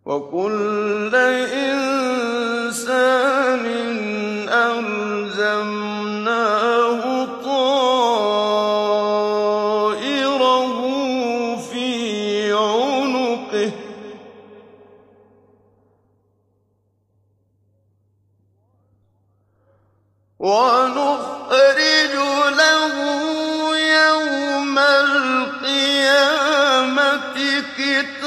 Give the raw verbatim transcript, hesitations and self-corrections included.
وَكُلَّ إِنسَانٍ أَلْزَمْنَاهُ طَائِرَهُ فِي عُنُقِهِ ۖ وَنُخْرِجُ لَهُ يَوْمَ الْقِيَامَةِ كِتَابًا